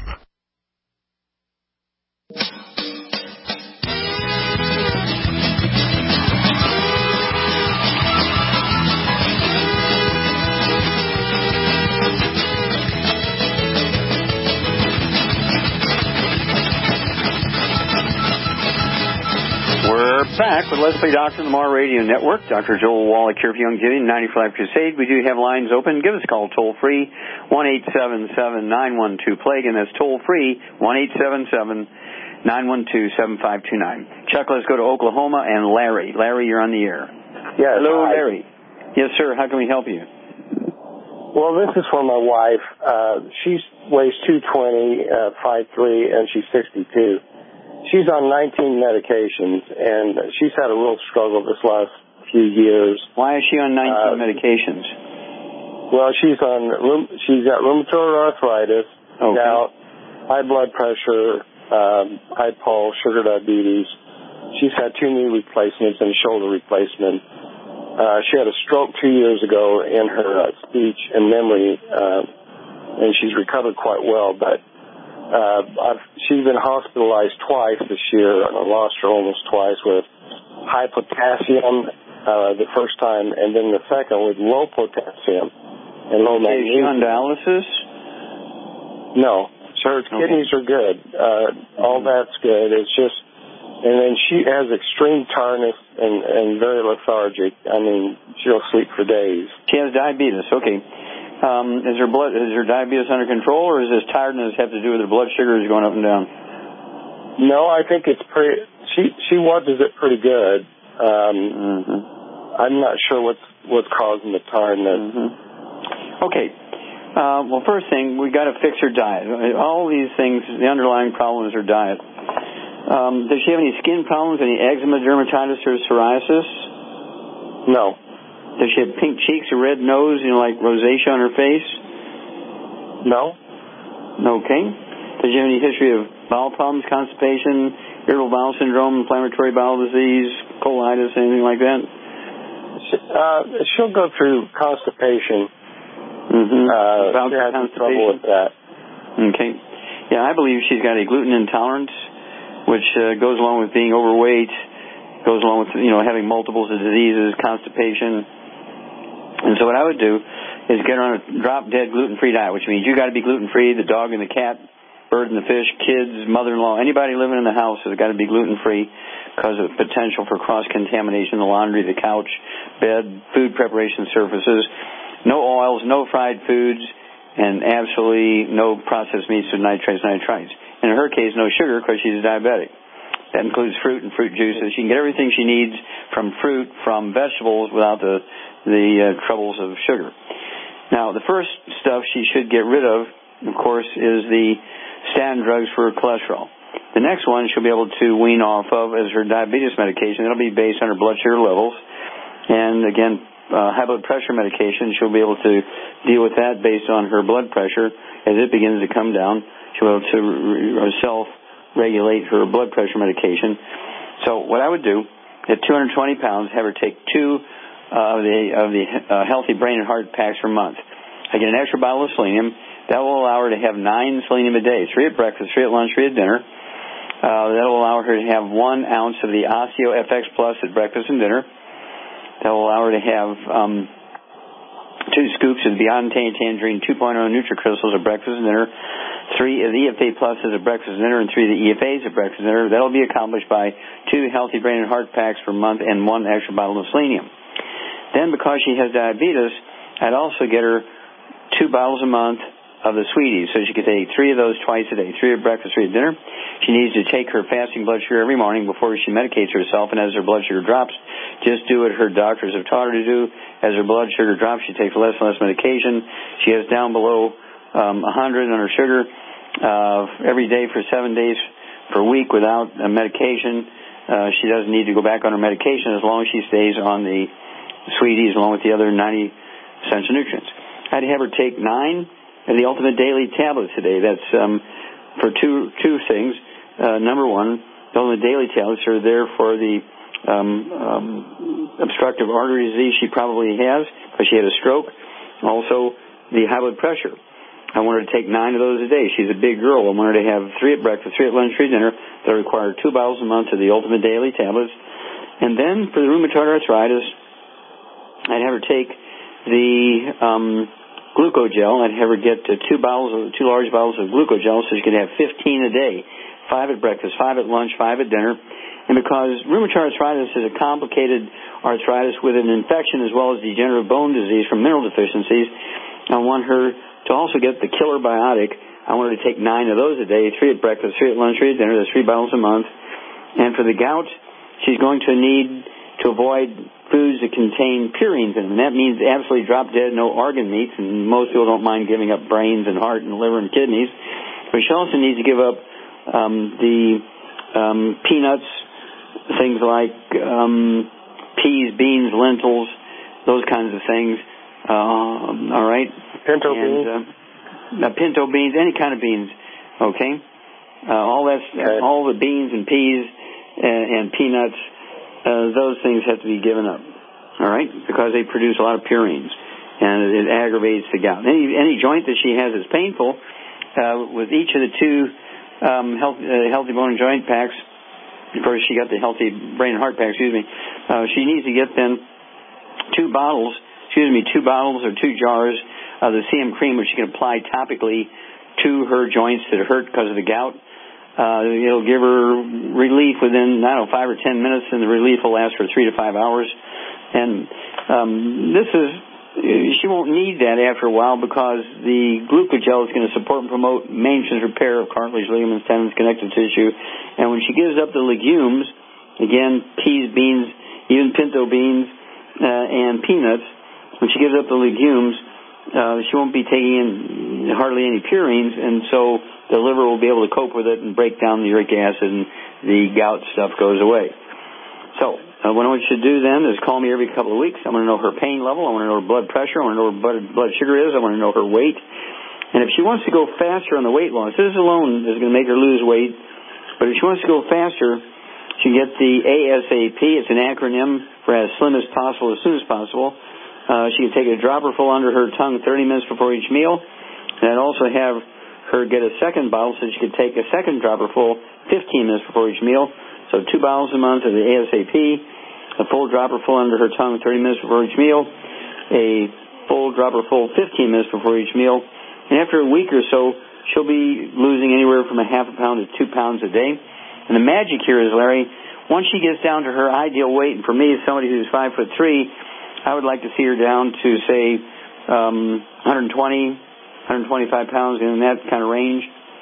We're back with Leslie Doctor on the Mar Radio Network. Doctor Joel Wallach here for Youngevity, ninety-five Crusade. We do have lines open. Give us a call toll free, one eight seven seven, nine one two, plague, and that's toll free, one eight seven seven, nine one two, seven five two nine. Chuck, let's go to Oklahoma and Larry. Larry, you're on the air. Yes. Hello, hi. Larry. Yes, sir. How can we help you? well, this is for my wife. Uh, she weighs two twenty, uh, five three, and she's sixty-two. She's on nineteen medications, and she's had a real struggle this last few years. Why is she on nineteen uh, medications? Well, she's on. She's got rheumatoid arthritis, okay. gout, high blood pressure, um, high pulse, sugar diabetes. She's had two knee replacements and a shoulder replacement. Uh, she had a stroke two years ago in her uh, speech and memory, uh, and she's recovered quite well. But uh, I've, she's been hospitalized twice this year, and I lost her almost twice with high potassium uh, the first time, and then the second with low potassium and low magnesium. Is she on dialysis? No. Her okay. kidneys are good. Uh, all that's good. It's just... And then she has extreme tiredness and, and very lethargic. I mean, she'll sleep for days. She has diabetes. Okay. Um, is her blood is her diabetes under control, or does this tiredness have to do with her blood sugars going up and down? No, I think it's pretty. She she watches it pretty good. Um, mm-hmm. I'm not sure what's what's causing the tiredness. Mm-hmm. Okay. Uh, well, first thing, we got to fix her diet. All these things, the underlying problem is her diet. Um, does she have any skin problems, any eczema, dermatitis, or psoriasis? No. Does she have pink cheeks, a red nose, you know, like rosacea on her face? No. Okay. Does she have any history of bowel problems, constipation, irritable bowel syndrome, inflammatory bowel disease, colitis, anything like that? Uh, she'll go through constipation. Mm-hmm. Uh, she has some trouble with that. Okay. Yeah, I believe she's got a gluten intolerance, which uh, goes along with being overweight, goes along with, you know, having multiples of diseases, constipation. And so what I would do is get her on a drop-dead gluten-free diet, which means you got to be gluten-free. The dog and the cat, bird and the fish, kids, mother-in-law, anybody living in the house has got to be gluten-free because of potential for cross-contamination, the laundry, the couch, bed, food preparation surfaces. No oils, no fried foods, and absolutely no processed meats with nitrates, nitrites. In her case, no sugar because she's diabetic. That includes fruit and fruit juices. She can get everything she needs from fruit, from vegetables, without the the uh, troubles of sugar. Now, the first stuff she should get rid of, of course, is the statin drugs for cholesterol. The next one she'll be able to wean off of is her diabetes medication. It'll be based on her blood sugar levels. And, again, uh, high blood pressure medication, she'll be able to deal with that based on her blood pressure as it begins to come down. She'll be able to herself regulate her blood pressure medication. So what I would do, at two hundred twenty pounds, have her take two uh, of the, of the uh, healthy brain and heart packs per month. I get an extra bottle of selenium. That will allow her to have nine selenium a day, three at breakfast, three at lunch, three at dinner. Uh, that will allow her to have one ounce of the Osteo F X Plus at breakfast and dinner. That will allow her to have um, two scoops of the Beyond Tangerine two point oh NutriCrystals at breakfast and dinner, three of the E F A Pluses at breakfast and dinner, and three of the E F As at breakfast and dinner. That will be accomplished by two healthy brain and heart packs per month and one extra bottle of selenium. Then, because she has diabetes, I'd also get her two bottles a month of the Sweeties, so she could take three of those twice a day, three at breakfast, three at dinner. She needs to take her fasting blood sugar every morning before she medicates herself, and as her blood sugar drops, just do what her doctors have taught her to do. As her blood sugar drops, she takes less and less medication. She is down below um, one hundred on her sugar uh, every day for seven days per week without a medication. Uh, she doesn't need to go back on her medication as long as she stays on the Sweeties along with the other ninety essential nutrients. I'd have her take nine of the Ultimate Daily tablets today. That's um, for two two things. Uh, number one, the Ultimate Daily tablets are there for the um, um, obstructive artery disease she probably has because she had a stroke. Also, the high blood pressure. I want her to take nine of those a day. She's a big girl. I want her to have three at breakfast, three at lunch, three at dinner. That require two bottles a month of the Ultimate Daily tablets. And then for the rheumatoid arthritis, I'd have her take the um, Glucogel. I'd have her get uh, two bottles, of, two large bottles of Glucogel, so she could have fifteen a day, five at breakfast, five at lunch, five at dinner. And because rheumatoid arthritis is a complicated arthritis with an infection as well as degenerative bone disease from mineral deficiencies, I want her to also get the killer biotic. I want her to take nine of those a day, three at breakfast, three at lunch, three at dinner. That's three bottles a month. And for the gout, she's going to need to avoid foods that contain purines in them. And that means absolutely drop dead, no organ meats, and most people don't mind giving up brains and heart and liver and kidneys. But she also needs to give up um, the um, peanuts, things like um, peas, beans, lentils, those kinds of things. Uh, all right? Pinto and, beans? Uh, pinto beans, any kind of beans, okay? Uh, all that's, okay. all the beans and peas and, and peanuts, uh, those things have to be given up, all right? Because they produce a lot of purines, and it, it aggravates the gout. Any, any joint that she has is painful. Uh, with each of the two um, health, uh, healthy bone and joint packs, of course she got the healthy brain and heart pack, excuse me, uh, she needs to get then two bottles, excuse me, two bottles or two jars of the C M cream, which she can apply topically to her joints that hurt because of the gout. Uh, it'll give her relief within, I don't know, five or ten minutes, and the relief will last for three to five hours. And um, this is, she won't need that after a while because the glucogel is going to support and promote maintenance repair of cartilage, ligaments, tendons, connective tissue. And when she gives up the legumes, again, peas, beans, even pinto beans, uh, and peanuts, when she gives up the legumes, uh, she won't be taking in hardly any purines, and so the liver will be able to cope with it and break down the uric acid, and the gout stuff goes away. So, uh, what I want you to do then is call me every couple of weeks. I want to know her pain level. I want to know her blood pressure. I want to know what her blood sugar is. I want to know her weight. And if she wants to go faster on the weight loss, this alone is going to make her lose weight. But if she wants to go faster, she can get the A S A P. It's an acronym for as slim as possible, as soon as possible. Uh, she can take a dropper full under her tongue thirty minutes before each meal. And also have her get a second bottle so she could take a second dropper full fifteen minutes before each meal. So two bottles a month of the A S A P, a full dropper full under her tongue thirty minutes before each meal, a full dropper full fifteen minutes before each meal. And after a week or so, she'll be losing anywhere from a half a pound to two pounds a day. And the magic here is, Larry, once she gets down to her ideal weight, and for me, as somebody who's five foot three, I would like to see her down to, say, um, one twenty, one twenty-five pounds, in that kind of range.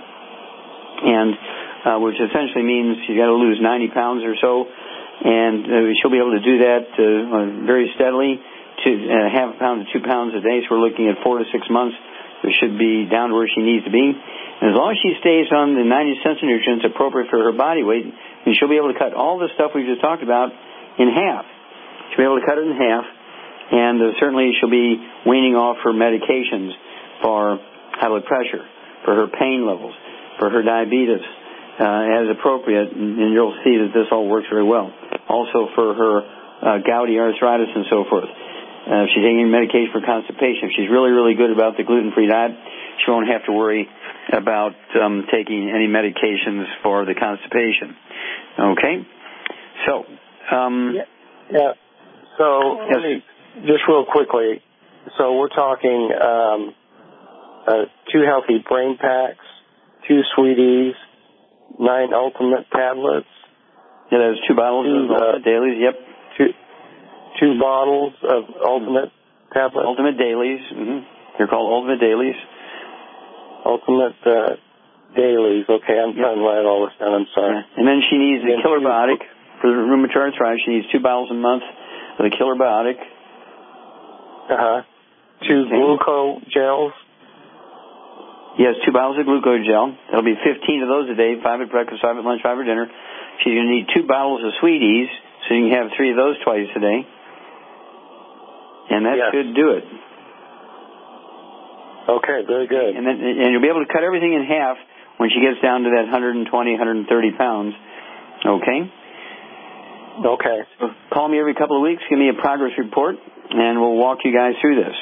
And Uh, which essentially means she's got to lose ninety pounds or so, and uh, she'll be able to do that uh, very steadily to uh, half a pound to two pounds a day. So we're looking at four to six months. So should be down to where she needs to be. And as long as she stays on the ninety essential nutrients appropriate for her body weight, then she'll be able to cut all the stuff we just talked about in half. She'll be able to cut it in half, and uh, certainly she'll be weaning off her medications for high blood pressure, for her pain levels, for her diabetes, Uh, as appropriate, and, and you'll see that this all works very well. Also for her uh, gouty arthritis and so forth. Uh, if she's taking medication for constipation, if she's really, really good about the gluten-free diet, she won't have to worry about um, taking any medications for the constipation. Okay? So, um... Yeah. yeah. So, yes. let me, just real quickly, so we're talking um, uh, two healthy brain packs, two sweeties, nine ultimate tablets. Yeah, there's two bottles two, of ultimate uh, dailies, yep. Two two bottles of ultimate tablets. Ultimate dailies. Mm-hmm. They're called ultimate dailies. Ultimate uh, dailies. Okay, I'm yep. trying to write all this down. I'm sorry. Yeah. And then she needs the Killer Biotic for the rheumatoid arthritis. She needs two bottles a month of the Killer Biotic. Uh-huh. Two okay. gluco gels. Yes, two bottles of glucogel. That'll be fifteen of those a day, five at breakfast, five at lunch, five at dinner. She's going to need two bottles of Sweeties, so you can have three of those twice a day. And that yes. should do it. Okay, very good. And then, and you'll be able to cut everything in half when she gets down to that one twenty, one thirty pounds. Okay? Okay. So call me every couple of weeks, give me a progress report, and we'll walk you guys through this.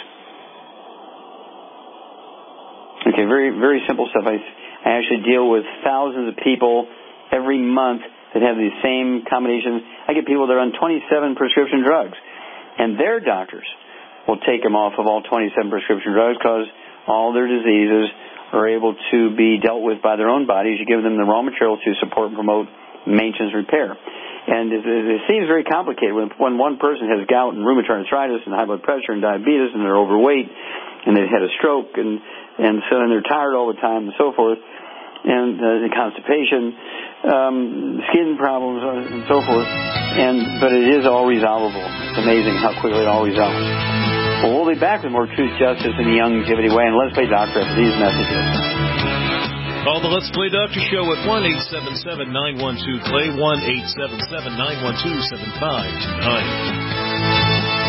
Okay, very, very simple stuff. I, I actually deal with thousands of people every month that have these same combinations. I get people that are on twenty-seven prescription drugs, and their doctors will take them off of all twenty-seven prescription drugs because all their diseases are able to be dealt with by their own bodies. You give them the raw materials to support and promote maintenance repair. And it, it seems very complicated when, when one person has gout and rheumatoid arthritis and high blood pressure and diabetes and they're overweight and they've had a stroke and and so and they're tired all the time and so forth, and uh, the constipation. um, skin problems and so forth. And but it is all resolvable. It's amazing how quickly it all resolves. Well, we'll be back with more Truth, Justice, and the Youngevity Way. And Let's Play Doctor after these messages. Call the Let's Play Doctor Show at one eight seven seven, nine one two, play, one eight seven seven, nine one two, seven five two nine.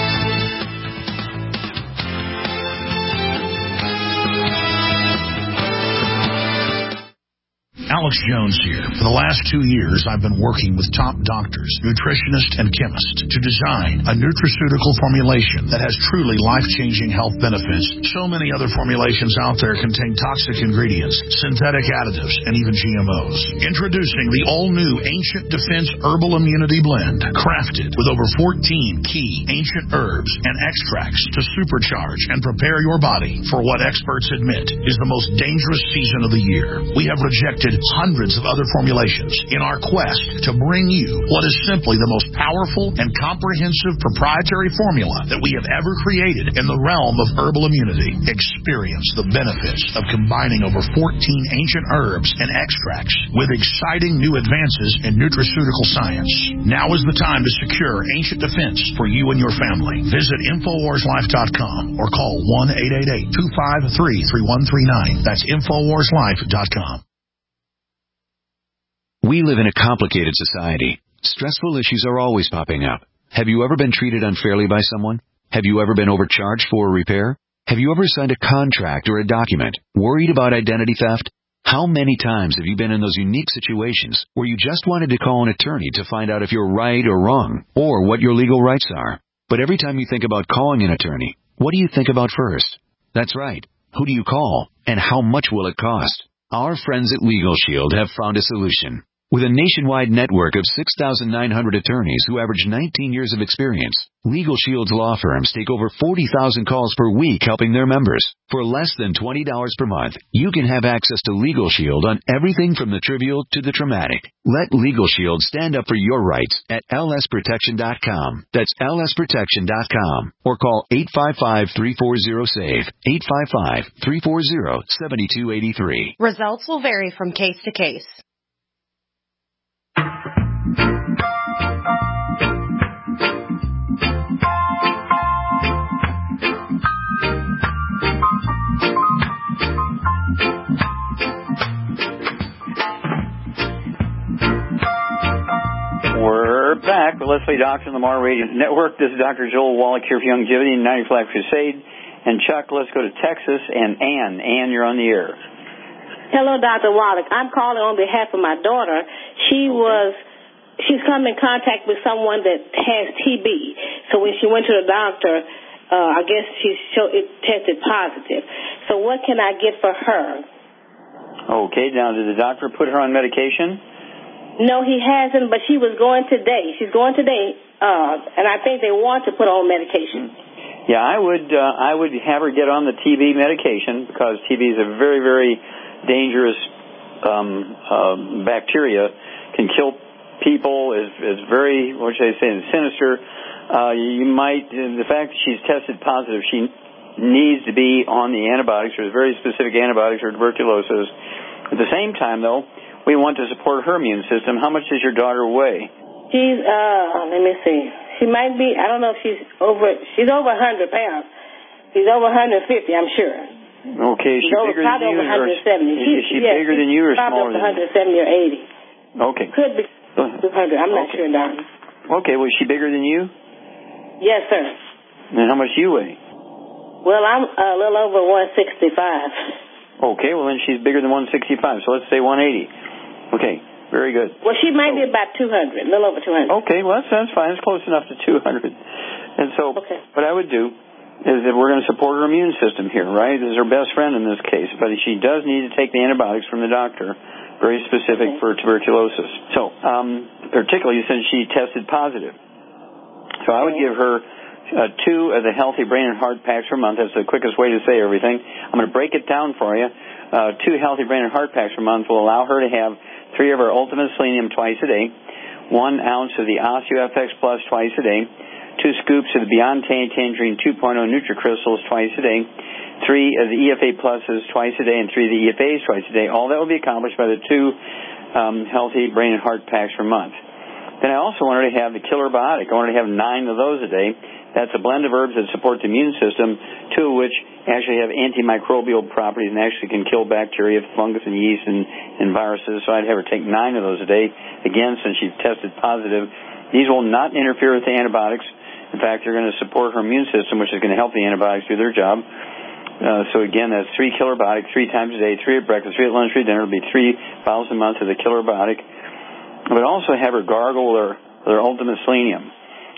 Alex Jones here. For the last two years, I've been working with top doctors, nutritionists, and chemists to design a nutraceutical formulation that has truly life-changing health benefits. So many other formulations out there contain toxic ingredients, synthetic additives, and even G M Os. Introducing the all-new Ancient Defense Herbal Immunity Blend, crafted with over fourteen key ancient herbs and extracts to supercharge and prepare your body for what experts admit is the most dangerous season of the year. We have rejected hundreds of other formulations in our quest to bring you what is simply the most powerful and comprehensive proprietary formula that we have ever created in the realm of herbal immunity. Experience the benefits of combining over fourteen ancient herbs and extracts with exciting new advances in nutraceutical science. Now is the time to secure Ancient Defense for you and your family. Visit Infowars Life dot com or call one eight eight eight, two five three, three one three nine. That's Infowars Life dot com. We live in a complicated society. Stressful issues are always popping up. Have you ever been treated unfairly by someone? Have you ever been overcharged for a repair? Have you ever signed a contract or a document? Worried about identity theft? How many times have you been in those unique situations where you just wanted to call an attorney to find out if you're right or wrong, or what your legal rights are? But every time you think about calling an attorney, what do you think about first? That's right. Who do you call? And how much will it cost? Our friends at Legal Shield have found a solution. With a nationwide network of six thousand nine hundred attorneys who average nineteen years of experience, Legal Shield's law firms take over forty thousand calls per week helping their members. For less than twenty dollars per month, you can have access to Legal Shield on everything from the trivial to the traumatic. Let Legal Shield stand up for your rights at L S protection dot com. That's L S protection dot com. Or call eight five five, three four zero, SAVE, eight five five, three four zero, seven two eight three. Results will vary from case to case. We're back with Leslie Doctor on the Mar Radio Network. This is Doctor Joel Wallach here for Youngevity and ninety Flag Crusade. And Chuck, let's go to Texas. And Ann, Ann, you're on the air. Hello, Doctor Wallach. I'm calling on behalf of my daughter. She was, she's come in contact with someone that has T B. So when she went to the doctor, uh, I guess she showed, it tested positive. So what can I get for her? Okay, now did the doctor put her on medication? No, he hasn't, but she was going today. She's going today, uh, and I think they want to put her on medication. Yeah, I would, uh, I would have her get on the T B medication because T B is a very, very dangerous um, uh, bacteria, can kill people, is, is very, what should I say, sinister. Uh, you might, the fact that she's tested positive, she needs to be on the antibiotics, or very specific antibiotics for tuberculosis. At the same time, though, we want to support her immune system. How much does your daughter weigh? She's, uh, let me see. She might be, I don't know if she's over, she's over one hundred pounds. She's over one hundred fifty, I'm sure. Okay, is she over, bigger than you? Probably over one hundred seventy. Or is she yes, bigger than you or probably smaller than you? one hundred seventy or eighty. Okay. Could be two hundred. I'm not okay. sure, Don. Okay, well, is she bigger than you? Yes, sir. And how much do you weigh? Well, I'm a little over one sixty-five. Okay, well, then she's bigger than one sixty-five, so let's say one eighty. Okay, very good. Well, she might be about two hundred, a little over two hundred. Okay, well, that's, that's fine. It's close enough to two hundred. And so okay. what I would do is that we're going to support her immune system here, right? This is her best friend in this case, but she does need to take the antibiotics from the doctor, very specific okay. for tuberculosis. So, um, particularly since she tested positive. So I would give her uh, two of the Healthy Brain and Heart Packs per month. That's the quickest way to say everything. I'm going to break it down for you. Uh, two Healthy Brain and Heart Packs per month will allow her to have three of our Ultimate Selenium twice a day, one ounce of the OsteoFX Plus twice a day, two scoops of the Beyond Tangerine two point oh NutriCrystals twice a day, three of the E F A Pluses twice a day, and three of the E F As twice a day. All that will be accomplished by the two um, healthy brain and heart packs per month. Then I also wanted to have the Killer Biotic. I wanted to have nine of those a day. That's a blend of herbs that support the immune system, two of which actually have antimicrobial properties and actually can kill bacteria, fungus, and yeast and, and viruses. So I'd have her take nine of those a day. Again, since she's tested positive, these will not interfere with the antibiotics. In fact, they're going to support her immune system, which is going to help the antibiotics do their job. Uh, so again, that's three Killer Biotic, three times a day, three at breakfast, three at lunch, three at dinner. It'll be three bottles a month of the Killer Biotic. But also have her gargle their, their Ultimate Selenium,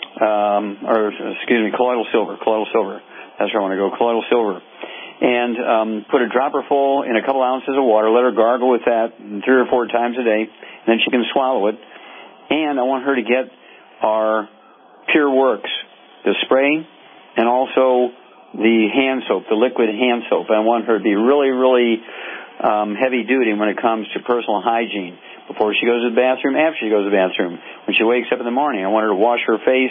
um, or excuse me, colloidal silver, colloidal silver. That's where I want to go, colloidal silver. And um, put a dropper full in a couple ounces of water. Let her gargle with that three or four times a day. And then she can swallow it. And I want her to get our Pure Works, the spray, and also the hand soap, the liquid hand soap. I want her to be really, really um, heavy duty when it comes to personal hygiene. Before she goes to the bathroom, after she goes to the bathroom, when she wakes up in the morning. I want her to wash her face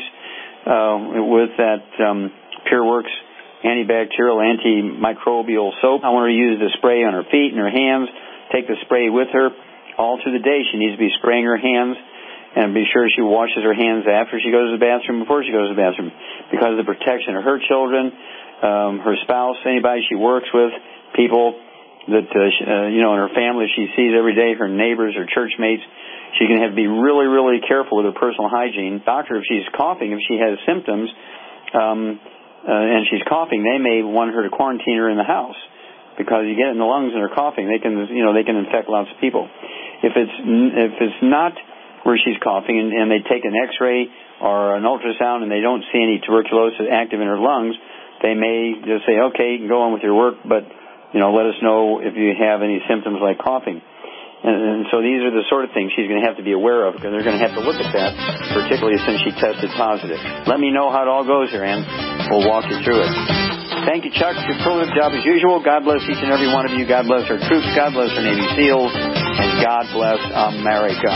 uh, with that um, Pure Works antibacterial, antimicrobial soap. I want her to use the spray on her feet and her hands. Take the spray with her all through the day. She needs to be spraying her hands, and be sure she washes her hands after she goes to the bathroom, before she goes to the bathroom, because of the protection of her children, um, her spouse, anybody she works with, people that, uh, uh, you know, in her family she sees every day, her neighbors, her church mates. She can have to be really, really careful with her personal hygiene. Doctor, if she's coughing, if she has symptoms, um, uh, and she's coughing, they may want her to quarantine her in the house, because you get it in the lungs and her coughing, they can, you know, they can infect lots of people. If it's, if it's not where she's coughing and, and they take an X-ray or an ultrasound and they don't see any tuberculosis active in her lungs, they may just say, okay, you can go on with your work, but you know, let us know if you have any symptoms like coughing. And, and so these are the sort of things she's going to have to be aware of, because they're going to have to look at that, particularly since she tested positive. Let me know how it all goes here, Ann. We'll walk you through it. Thank you, Chuck. Superlative job as usual. God bless each and every one of you. God bless our troops. God bless our Navy SEALs. And God bless America.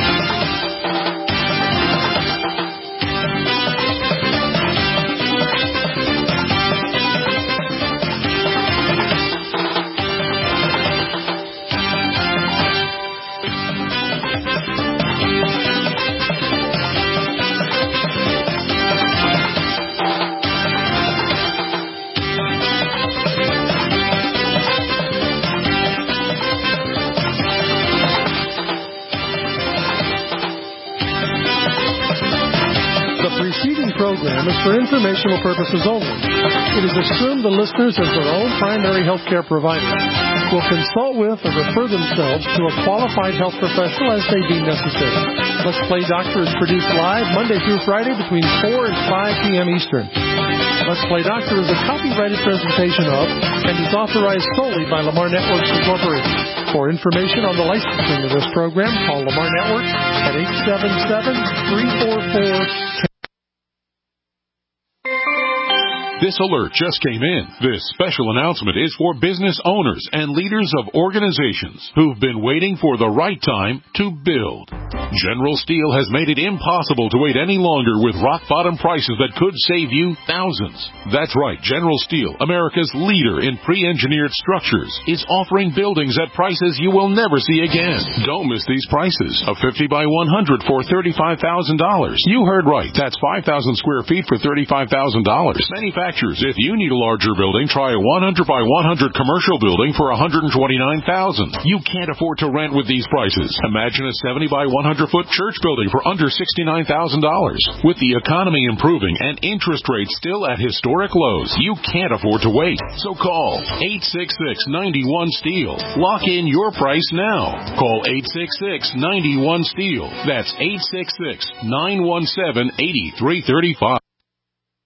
Program is for informational purposes only. It is assumed the listeners, as their own primary health care provider, will consult with or refer themselves to a qualified health professional as they deem necessary. Let's Play Doctor is produced live Monday through Friday between four and five p.m. Eastern. Let's Play Doctor is a copyrighted presentation of and is authorized solely by Lamar Networks Incorporated. For information on the licensing of this program, call Lamar Networks at eight seven seven, three four four, one zero. This alert just came in. This special announcement is for business owners and leaders of organizations who've been waiting for the right time to build. General Steel has made it impossible to wait any longer with rock-bottom prices that could save you thousands. That's right, General Steel, America's leader in pre-engineered structures, is offering buildings at prices you will never see again. Don't miss these prices. A fifty by one hundred for thirty-five thousand dollars. You heard right. That's five thousand square feet for thirty-five thousand dollars. Manufacturers, if you need a larger building, try a one hundred by one hundred commercial building for one hundred twenty-nine thousand dollars. You can't afford to rent with these prices. Imagine a seventy by one hundred foot church building for under sixty-nine thousand dollars. With the economy improving and interest rates still at historic lows, you can't afford to wait. So call eight six six, nine one, STEEL. Lock in your price now. Call eight six six, nine one, STEEL. That's eight six six, nine one seven, eight three three five.